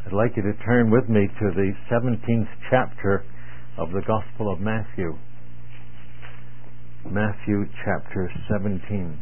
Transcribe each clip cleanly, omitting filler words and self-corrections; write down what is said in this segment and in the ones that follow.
I'd like you to turn with me to the 17th chapter of the Gospel of Matthew. Matthew chapter 17.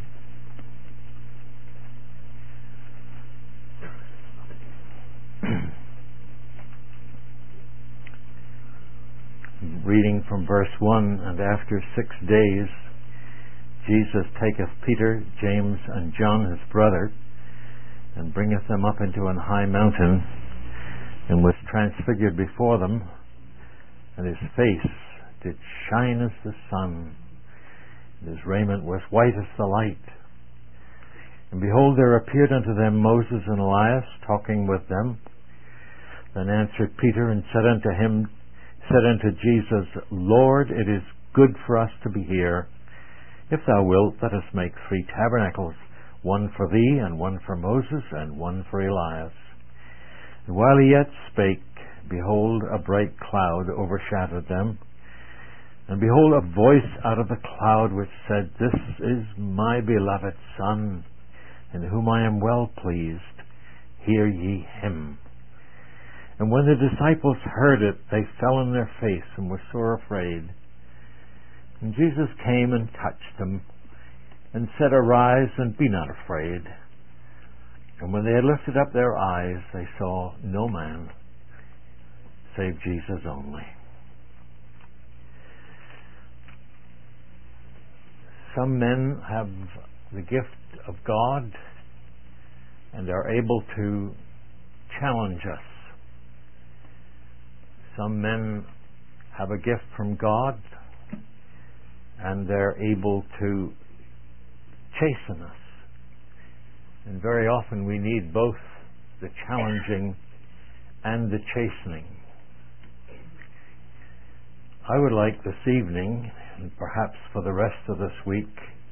Reading from verse 1, "And after 6 days Jesus taketh Peter, James, and John his brother, and bringeth them up into an high mountain, and was transfigured before them, and his face did shine as the sun, and his raiment was white as the light. And behold, there appeared unto them Moses and Elias, talking with them. Then answered Peter and said unto Jesus, Lord, it is good for us to be here. If thou wilt, let us make 3 tabernacles, one for thee, and one for Moses, and one for Elias. And while he yet spake, behold, a bright cloud overshadowed them. And behold, a voice out of the cloud which said, This is my beloved Son, in whom I am well pleased. Hear ye him. And when the disciples heard it, they fell on their face and were sore afraid. And Jesus came and touched them, and said, Arise, and be not afraid. And when they had lifted up their eyes, they saw no man, save Jesus only." Some men have the gift of God and are able to challenge us. Some men have a gift from God and they're able to chasten us. And very often we need both the challenging and the chastening. I would like this evening, and perhaps for the rest of this week,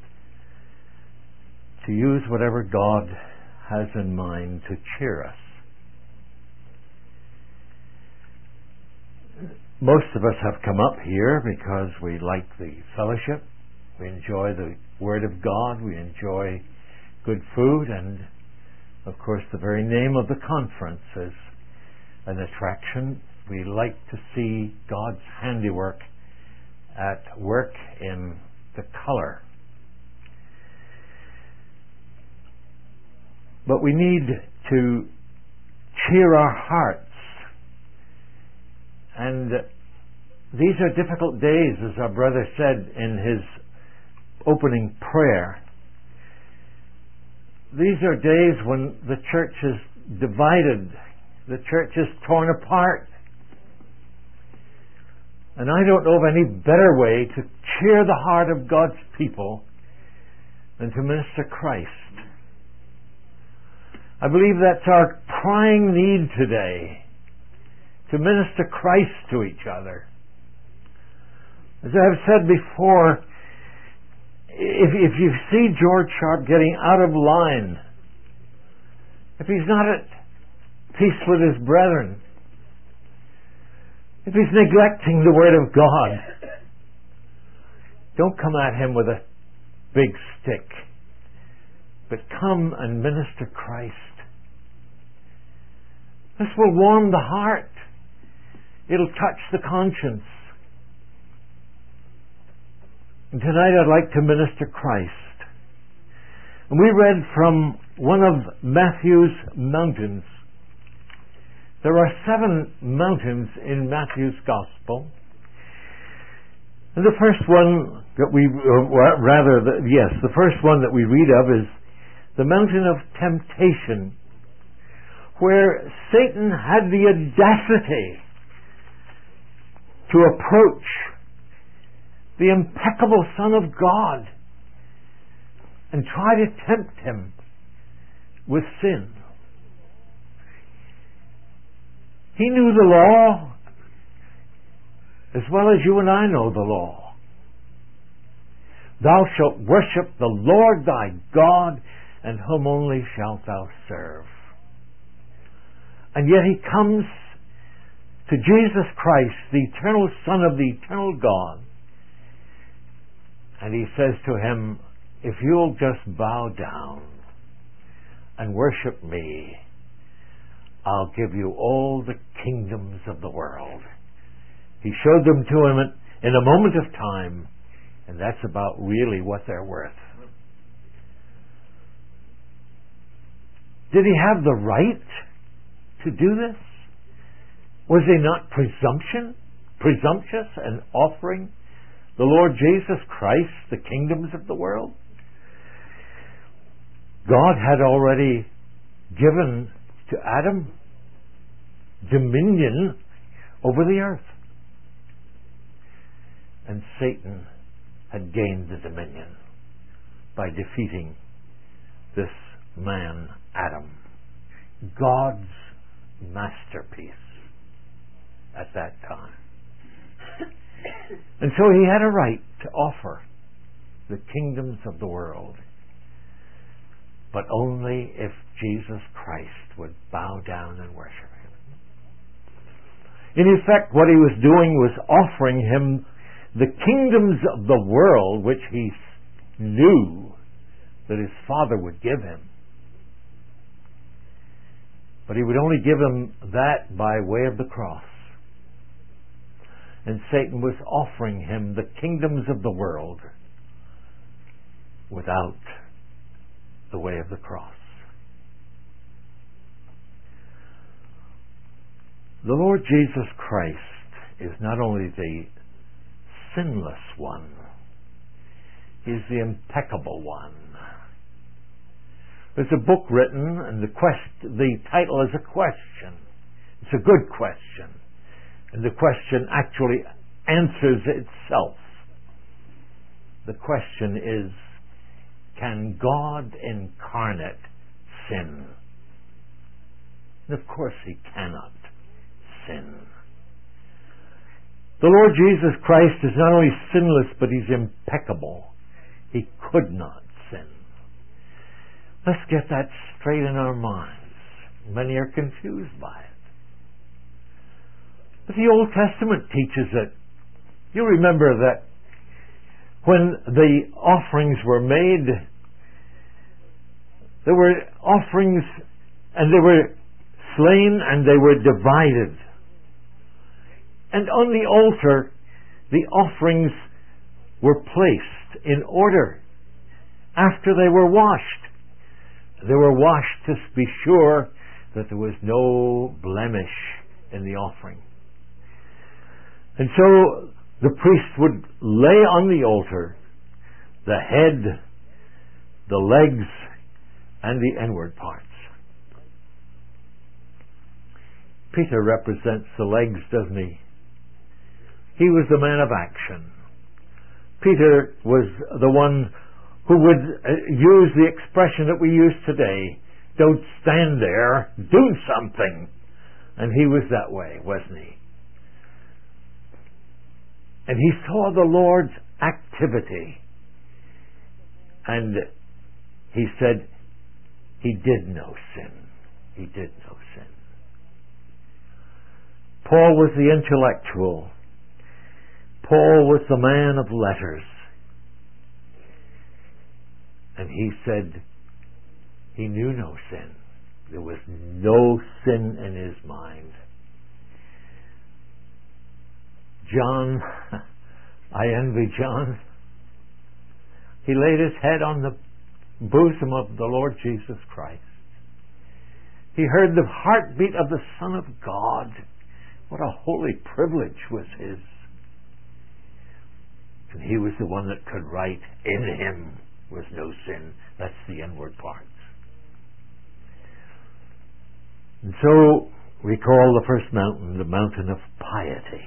to use whatever God has in mind to cheer us. Most of us have come up here because we like the fellowship, we enjoy the Word of God, we enjoy good food, and of course the very name of the conference is an attraction. We like to see God's handiwork at work in the color. But we need to cheer our hearts. And these are difficult days, as our brother said in his opening prayer. These are days when the church is divided, the church is torn apart. And I don't know of any better way to cheer the heart of God's people than to minister Christ. I believe that's our crying need today, to minister Christ to each other. As I have said before, if you see George Sharp getting out of line, if he's not at peace with his brethren, if he's neglecting the Word of God, don't come at him with a big stick, but come and minister Christ. This will warm the heart. It'll touch the conscience. And tonight I'd like to minister Christ. And we read from one of Matthew's mountains. There are 7 mountains in Matthew's Gospel. And the first one that the first one that we read of is the mountain of temptation, where Satan had the audacity to approach the impeccable Son of God and try to tempt him with sin. He knew the law as well as you and I know the law. Thou shalt worship the Lord thy God, and whom only shalt thou serve. And yet he comes to Jesus Christ, the eternal Son of the eternal God, and he says to him, if you'll just bow down and worship me, I'll give you all the kingdoms of the world. He showed them to him in a moment of time, and that's about really what they're worth. Did he have the right to do this? Was he not presumptuous in offering the Lord Jesus Christ the kingdoms of the world? God had already given to Adam dominion over the earth. And Satan had gained the dominion by defeating this man, Adam, God's masterpiece at that time. And so he had a right to offer the kingdoms of the world, but only if Jesus Christ would bow down and worship him. In effect, what he was doing was offering him the kingdoms of the world, which he knew that his Father would give him. But he would only give him that by way of the cross. And Satan was offering him the kingdoms of the world without the way of the cross. The Lord Jesus Christ is not only the sinless one, he is the impeccable one. There's a book written, and the title is a question. It's a good question. And the question actually answers itself. The question is, can God incarnate sin? And of course he cannot sin. The Lord Jesus Christ is not only sinless, but he's impeccable. He could not sin. Let's get that straight in our minds. Many are confused by it. But the Old Testament teaches it. You remember that when the offerings were made, there were offerings and they were slain and they were divided. And on the altar, the offerings were placed in order after they were washed. They were washed to be sure that there was no blemish in the offering. And so the priest would lay on the altar the head, the legs, and the inward parts. Peter represents the legs, doesn't he? He was the man of action. Peter was the one who would use the expression that we use today, don't stand there, do something. And he was that way, wasn't he? And he saw the Lord's activity. And he said, he did no sin. He did no sin. Paul was the intellectual. Paul was the man of letters. And he said he knew no sin. There was no sin in his mind. John, I envy John. He laid his head on the bosom of the Lord Jesus Christ. He heard the heartbeat of the Son of God. What a holy privilege was his. And he was the one that could write, in him was no sin. That's the inward parts. And so we call the first mountain the mountain of piety.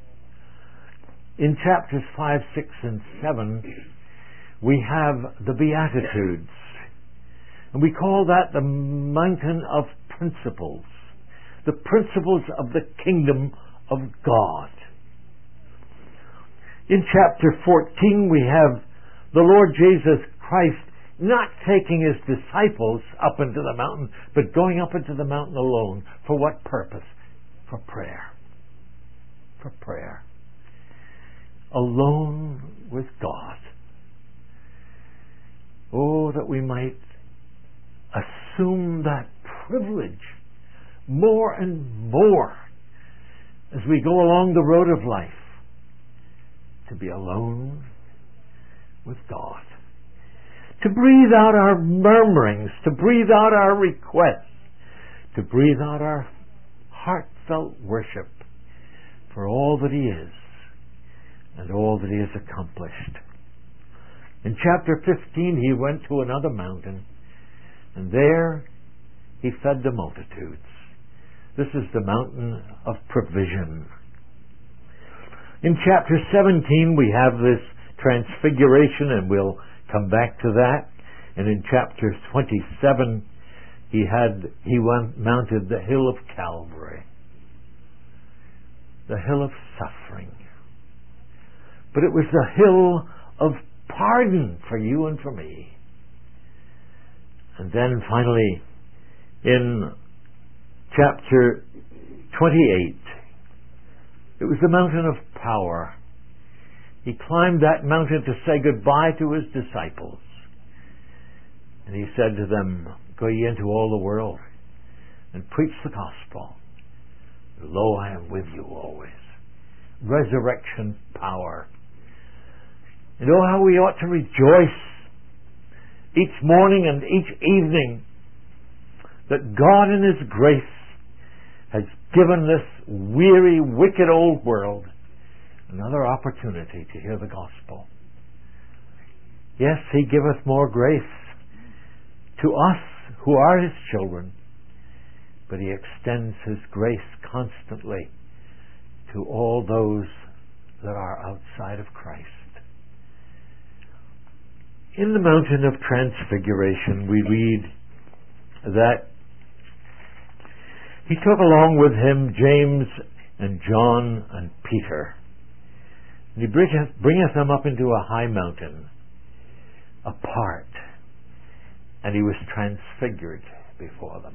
In chapters 5, 6, and 7, we have the Beatitudes. And we call that the mountain of principles. The principles of the kingdom of God. In chapter 14, we have the Lord Jesus Christ not taking his disciples up into the mountain, but going up into the mountain alone. For what purpose? For prayer. For prayer. Alone with God. Oh, that we might assume that privilege more and more as we go along the road of life to be alone with God, to breathe out our murmurings, to breathe out our requests, to breathe out our heartfelt worship for all that He is and all that He has accomplished. In chapter 15, He went to another mountain, and there He fed the multitudes. This is the mountain of provision. In chapter 17, we have this transfiguration, and we'll come back to that. And in chapter 27, he mounted the hill of Calvary, the hill of suffering. But it was the hill of pardon for you and for me. And then finally, in chapter 28, it was the mountain of power. He climbed that mountain to say goodbye to His disciples. And He said to them, "Go ye into all the world and preach the gospel. Lo, I am with you always." Resurrection power. And oh, how we ought to rejoice each morning and each evening that God in His grace has given this weary, wicked old world another opportunity to hear the gospel. Yes, He giveth more grace to us who are His children, but He extends His grace constantly to all those that are outside of Christ. In the mountain of transfiguration, we read that He took along with Him James and John and Peter. And He bringeth them up into a high mountain apart, and He was transfigured before them.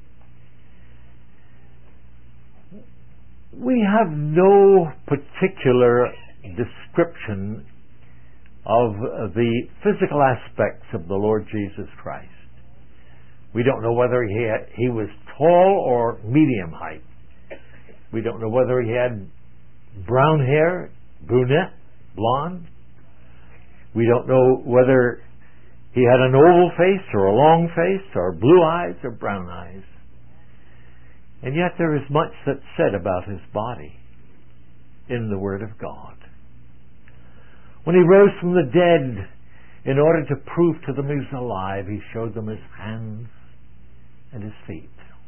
We have no particular description of the physical aspects of the Lord Jesus Christ. We don't know whether he was tall or medium height. We don't know whether He had brown hair, brunette, blonde. We don't know whether He had an oval face or a long face or blue eyes or brown eyes. And yet there is much that's said about His body in the Word of God. When He rose from the dead, in order to prove to them He was alive, He showed them His hands and His feet.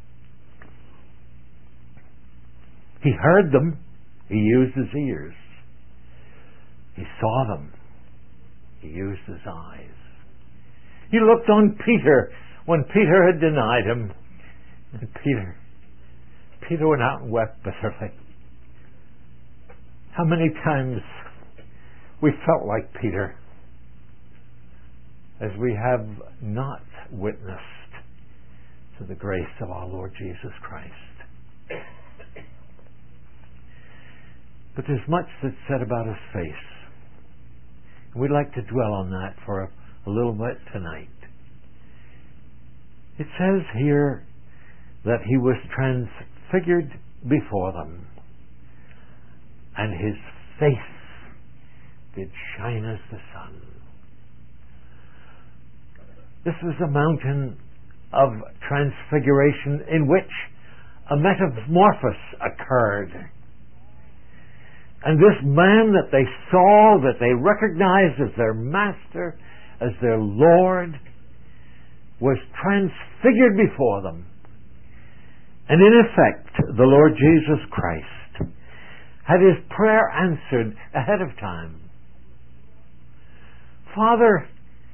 He heard them. He used His ears. He saw them. He used His eyes. He looked on Peter when Peter had denied Him. And Peter went out and wept bitterly. How many times we felt like Peter as we have not witnessed to the grace of our Lord Jesus Christ. But there's much that's said about His face. And we'd like to dwell on that for a little bit tonight. It says here that He was transfigured before them, and His face did shine as the sun. This was a mountain of transfiguration in which a metamorphosis occurred. And this man that they saw, that they recognized as their master, as their Lord, was transfigured before them. And in effect, the Lord Jesus Christ had His prayer answered ahead of time. Father,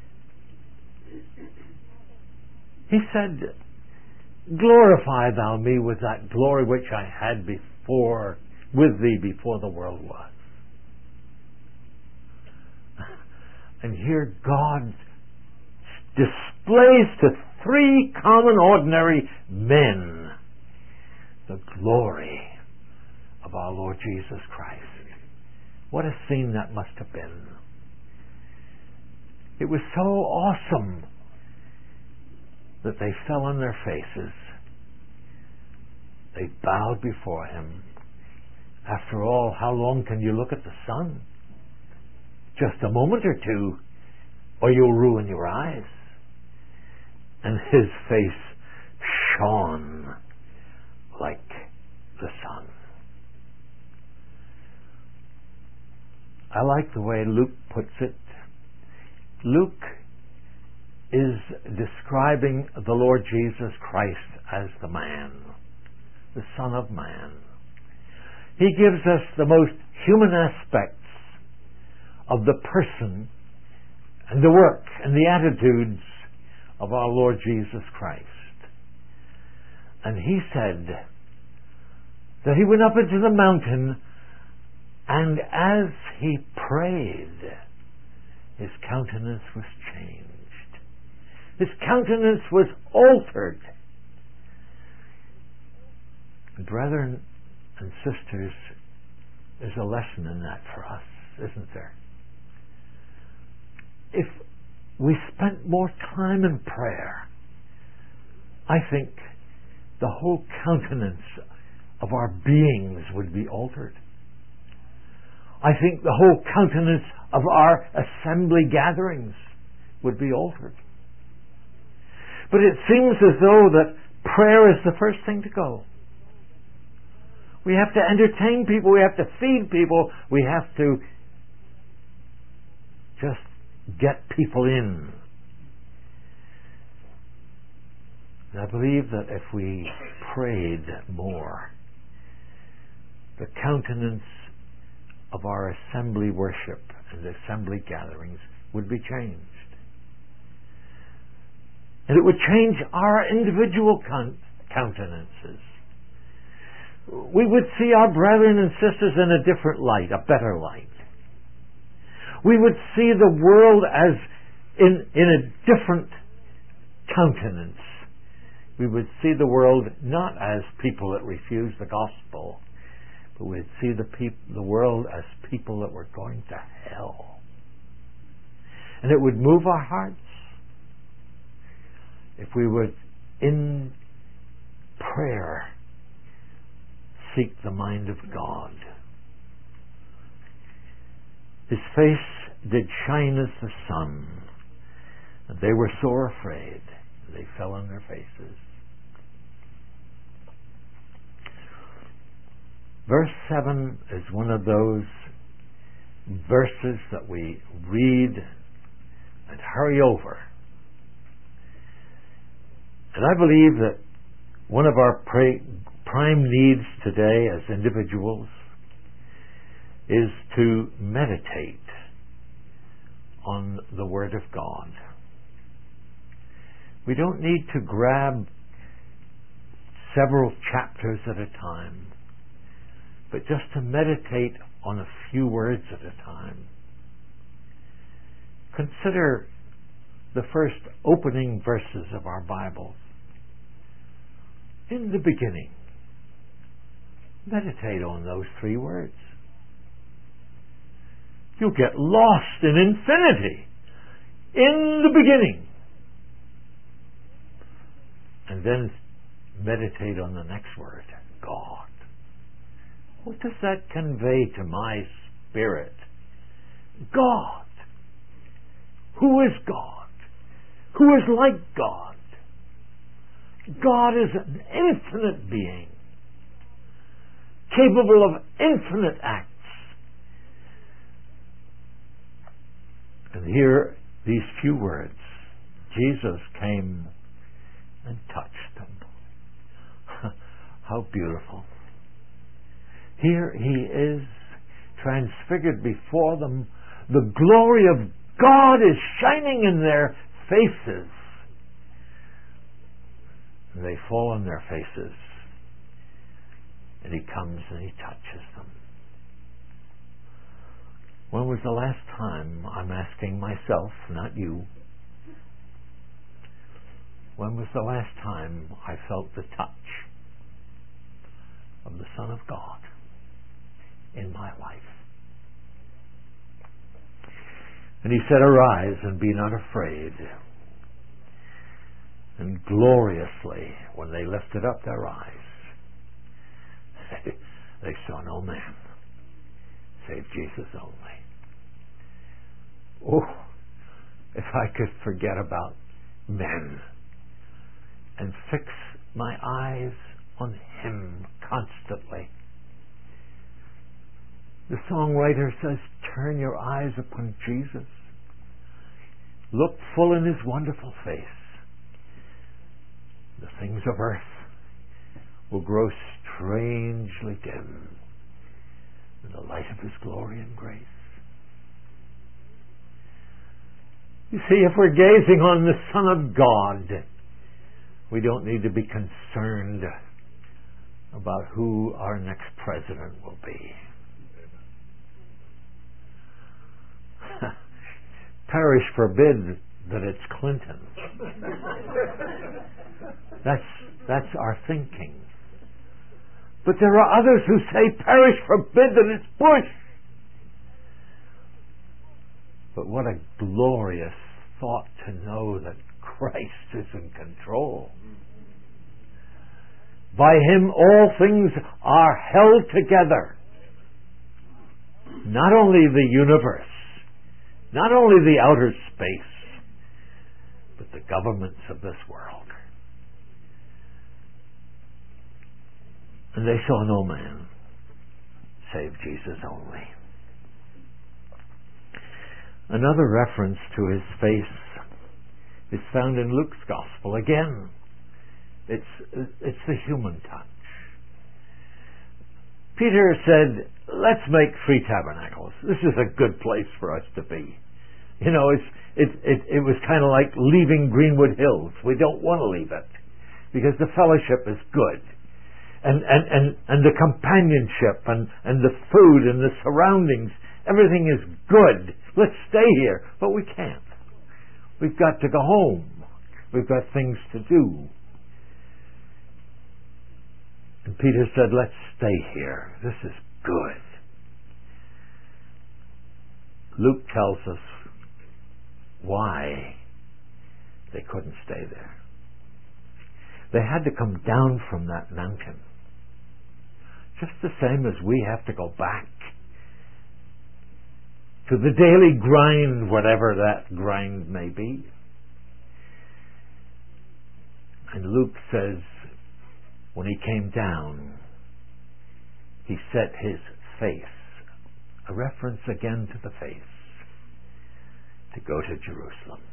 He said, glorify Thou me with that glory which I had with Thee before the world was. And here God displays to three common ordinary men the glory of our Lord Jesus Christ. What a scene that must have been. It was so awesome that they fell on their faces bowed before him. After all, how long can you look at the sun? Just a moment or two, or you'll ruin your eyes. And his face shone like the sun. I like the way Luke puts it. Luke is describing the Lord Jesus Christ as the man, the Son of Man. He gives us the most human aspects of the person and the work and the attitudes of our Lord Jesus Christ. And he said that he went up into the mountain, and as he prayed, his countenance was changed. His countenance was altered. Brethren and sisters, there's a lesson in that for us, isn't there? If we spent more time in prayer, I think the whole countenance of our beings would be altered. I think the whole countenance of our assembly gatherings would be altered. But it seems as though that prayer is the first thing to go. We have to entertain people. We have to feed people. We have to just get people in. And I believe that if we prayed more, the countenance of our assembly worship and assembly gatherings would be changed. And it would change our individual countenances. We would see our brethren and sisters in a different light, a better light. We would see the world as in a different countenance. We would see the world not as people that refuse the gospel, but we'd see the world as people that were going to hell. And it would move our hearts if we would, in prayer, seek the mind of God. His face did shine as the sun, and they were sore afraid. They fell on their faces. Verse 7 is one of those verses that we read and hurry over. And I believe that one of our prime needs today as individuals is to meditate on the Word of God. We don't need to grab several chapters at a time, but just to meditate on a few words at a time. Consider the first opening verses of our Bibles. In the beginning. Meditate on those 3 words. You'll get lost in infinity. In the beginning. And then meditate on the next word, God. What does that convey to my spirit? God. Who is God? Who is like God? God is an infinite being, capable of infinite acts. And here, these few words, Jesus came and touched them. How beautiful. Here he is, transfigured before them. The glory of God is shining in their faces. And they fall on their faces. And he comes and he touches them. When was the last time, I'm asking myself, not you, when was the last time I felt the touch of the Son of God in my life? And he said, arise and be not afraid. And gloriously, when they lifted up their eyes, They saw no man save Jesus only. Oh, if I could forget about men and fix my eyes on Him constantly. The songwriter says, turn your eyes upon Jesus. Look full in His wonderful face. The things of earth will grow strangely dim in the light of His glory and grace. You see, if we're gazing on the Son of God, we don't need to be concerned about who our next president will be. Perish forbid that it's Clinton. That's our thinking. But there are others who say, perish forbid that it's Bush. But what a glorious thought to know that Christ is in control. By Him all things are held together. Not only the universe, not only the outer space, but the governments of this world. And they saw no man save Jesus only. Another reference to His face is found in Luke's Gospel. Again, it's the human touch. Peter said, let's make 3 tabernacles. This is a good place for us to be. You know, it was kind of like leaving Greenwood Hills. We don't want to leave it because the fellowship is good. And the companionship and the food and the surroundings, everything is good. Let's stay here. But we can't. We've got to go home. We've got things to do. And Peter said, let's stay here. This is good. Luke tells us why they couldn't stay there. They had to come down from that mountain. Just the same as we have to go back to the daily grind, whatever that grind may be. And Luke says, when He came down, He set His face, a reference again to the face, to go to Jerusalem.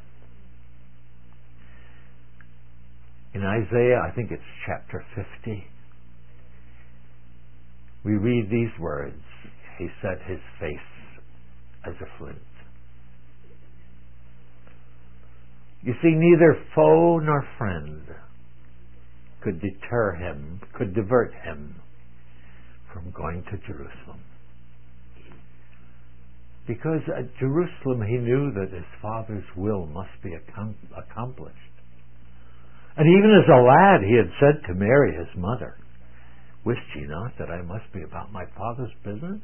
In Isaiah, I think it's chapter 50, we read these words, He set His face as a flint. You see, neither foe nor friend could deter Him, could divert Him from going to Jerusalem. Because at Jerusalem He knew that His Father's will must be accomplished. And even as a lad He had said to Mary, His mother, wist ye not that I must be about my Father's business?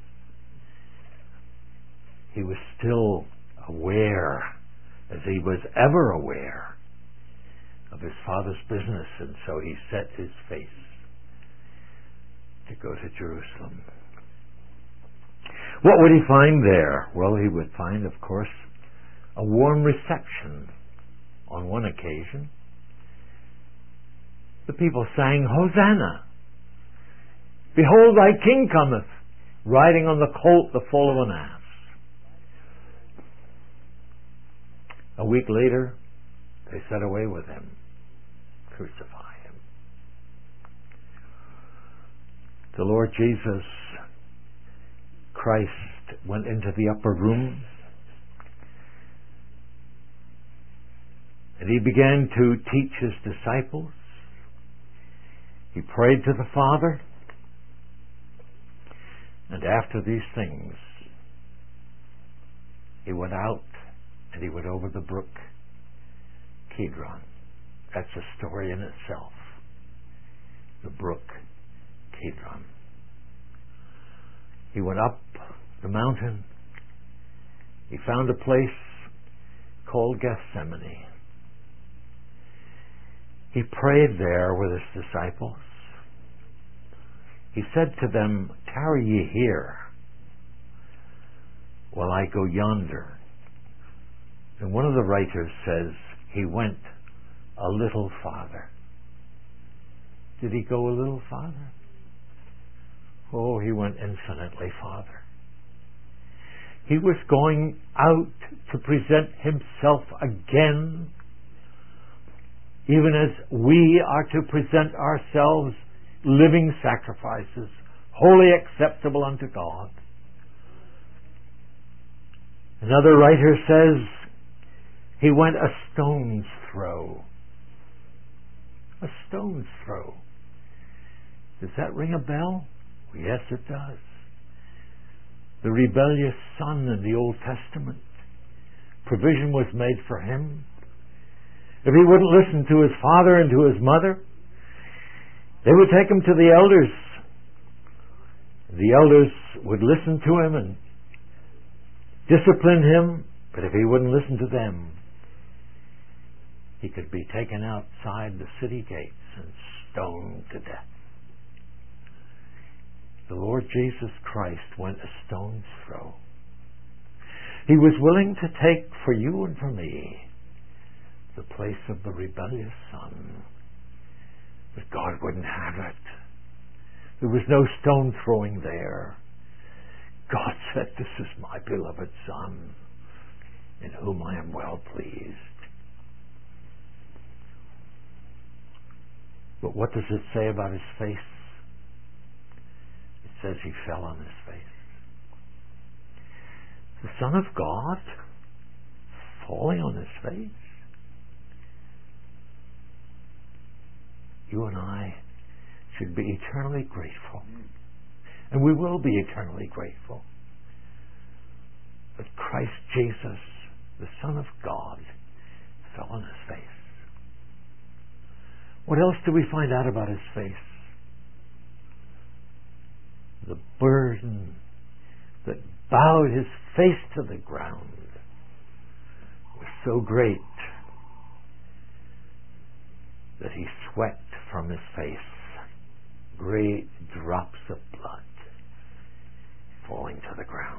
He was still aware, as He was ever aware, of His Father's business, and so He set His face to go to Jerusalem. What would He find there? Well, He would find, of course, a warm reception on one occasion. The people sang, Hosanna! Behold, thy King cometh, riding on the colt, the foal of an ass. A week later, they set away with Him, crucify Him. The Lord Jesus Christ went into the upper room, and He began to teach His disciples. He prayed to the Father, and after these things, He went out and He went over the brook Kidron. That's a story in itself. The brook Kidron. He went up the mountain. He found a place called Gethsemane. He prayed there with His disciples. He said to them, "Tarry ye here, while I go yonder." And one of the writers says, he went a little farther. Did he go a little farther? Oh, he went infinitely farther. He was going out to present himself again, even as we are to present ourselves living sacrifices, wholly acceptable unto God. Another writer says he went a stone's throw. A stone's throw. Does that ring a bell? Yes, it does. The rebellious son in the Old Testament. Provision was made for him. If he wouldn't listen to his father and to his mother, they would take him to the elders. The elders would listen to him and discipline him, but if he wouldn't listen to them, he could be taken outside the city gates and stoned to death. The Lord Jesus Christ went a stone's throw. He was willing to take for you and for me the place of the rebellious son. But God wouldn't have it. There was no stone throwing there. God said, "This is my beloved Son, in whom I am well pleased." But what does it say about his face? It says he fell on his face. The Son of God falling on his face? You and I should be eternally grateful. And we will be eternally grateful that Christ Jesus, the Son of God, fell on his face. What else do we find out about his face? The burden that bowed his face to the ground was so great that he sweat from his face great drops of blood falling to the ground.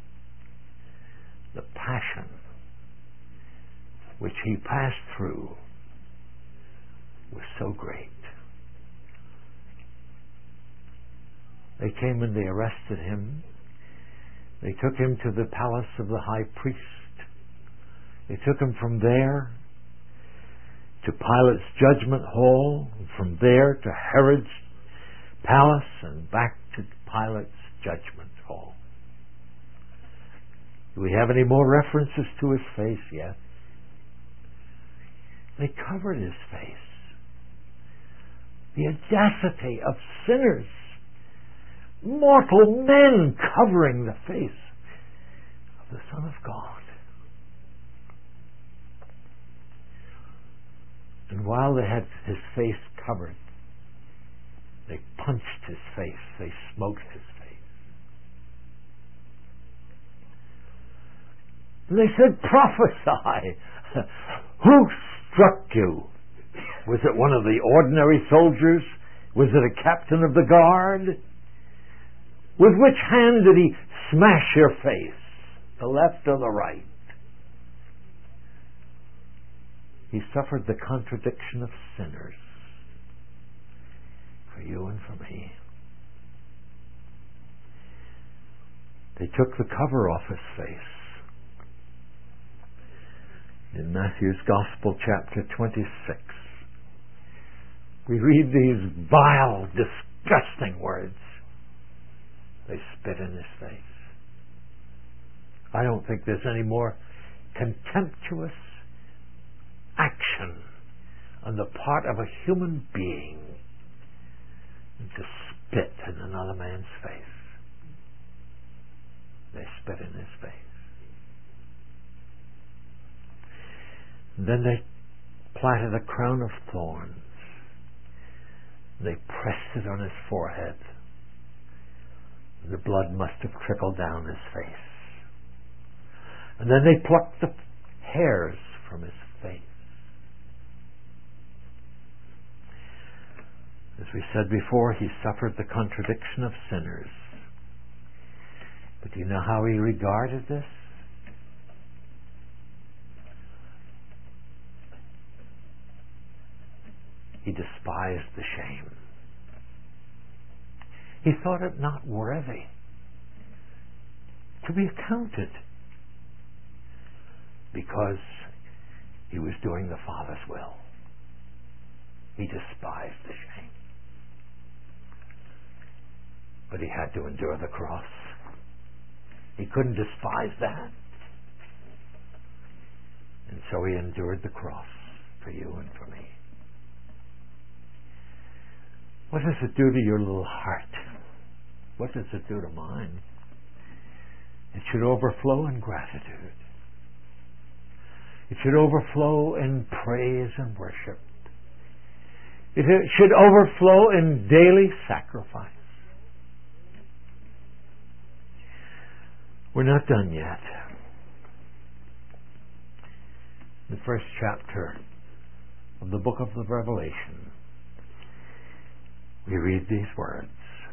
The passion which he passed through was so great. They came and they arrested him. They took him to the palace of the high priest. They took him from there to Pilate's judgment hall, and from there to Herod's palace, and back to Pilate's judgment hall. Do we have any more references to his face? Yes. They covered his face. The audacity of sinners, mortal men covering the face of the Son of God. And while they had his face covered, they punched his face, they smoked his face. And they said, "Prophesy! Who struck you? Was it one of the ordinary soldiers? Was it a captain of the guard? With which hand did he smash your face? The left or the right?" He suffered the contradiction of sinners for you and for me. They took the cover off his face. In Matthew's Gospel, chapter 26, we read these vile, disgusting words. They spit in his face. I don't think there's any more contemptuous action on the part of a human being than to spit in another man's face. They spit in his face. And then they planted a crown of thorns. They pressed it on his forehead. The blood must have trickled down his face. And then they plucked the hairs from his face. As we said before, he suffered the contradiction of sinners. But do you know how he regarded this? He despised the shame. He thought it not worthy to be accounted, because he was doing the Father's will. He despised the shame. But he had to endure the cross. He couldn't despise that. And so he endured the cross for you and for me. What does it do to your little heart? What does it do to mine? It should overflow in gratitude. It should overflow in praise and worship. It should overflow in daily sacrifice. We're not done yet. The first chapter of the book of the Revelation, we read these words.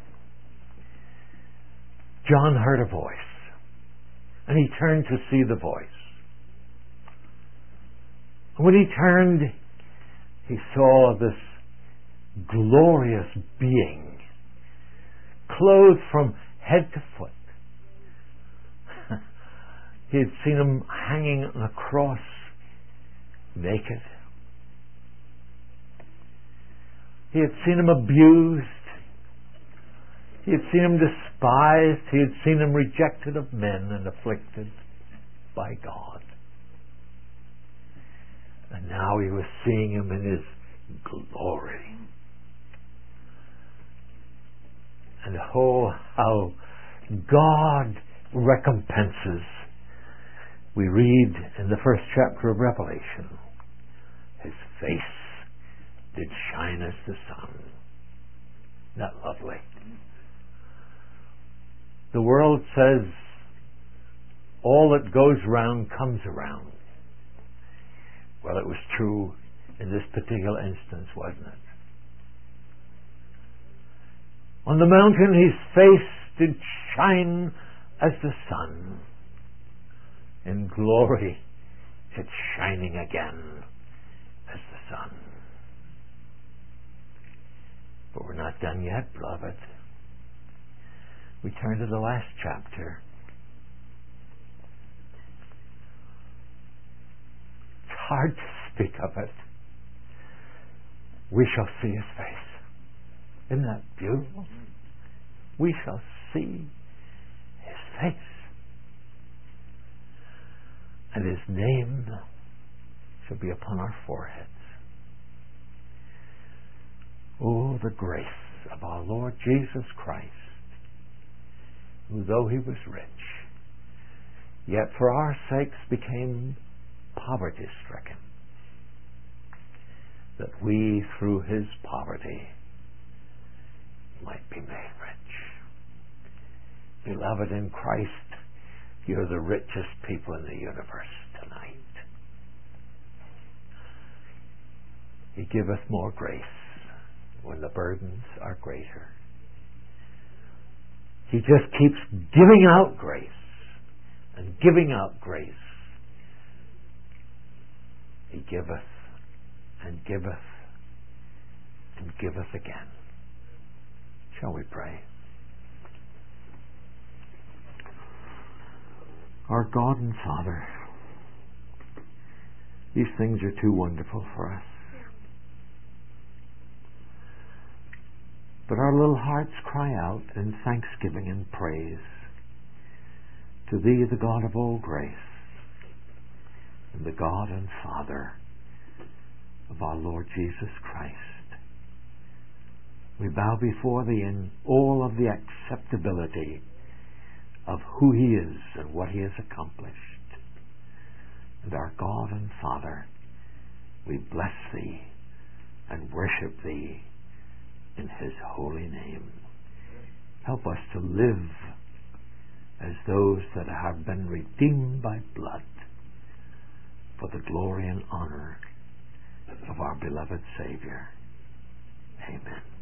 John heard a voice, and he turned to see the voice. When he turned, he saw this glorious being, clothed from head to foot. He had seen him hanging on a cross, naked. He had seen him abused. He had seen him despised. He had seen him rejected of men and afflicted by God. And now he was seeing him in his glory. And oh, how God recompenses. We read in the first chapter of Revelation, his face did shine as the sun. Isn't that lovely? The world says all that goes round comes around. Well, it was true in this particular instance, wasn't it? On the mountain his face did shine as the sun. In glory it's shining again as the sun. But we're not done yet, beloved. We turn to the last chapter. It's hard to speak of it. We shall see his face. Isn't that beautiful? We shall see his face. And his name shall be upon our foreheads. Oh, the grace of our Lord Jesus Christ, who though he was rich, yet for our sakes became poverty-stricken, that we through his poverty might be made rich. Beloved in Christ, you're the richest people in the universe tonight. He giveth more grace when the burdens are greater. He just keeps giving out grace and giving out grace. He giveth and giveth and giveth again. Shall we pray? Our God and Father, these things are too wonderful for us. But our little hearts cry out in thanksgiving and praise to Thee, the God of all grace, and the God and Father of our Lord Jesus Christ. We bow before Thee in all of the acceptability of who He is and what He has accomplished. And our God and Father, we bless Thee and worship Thee in His holy name. Help us to live as those that have been redeemed by blood for the glory and honor of our beloved Savior. Amen.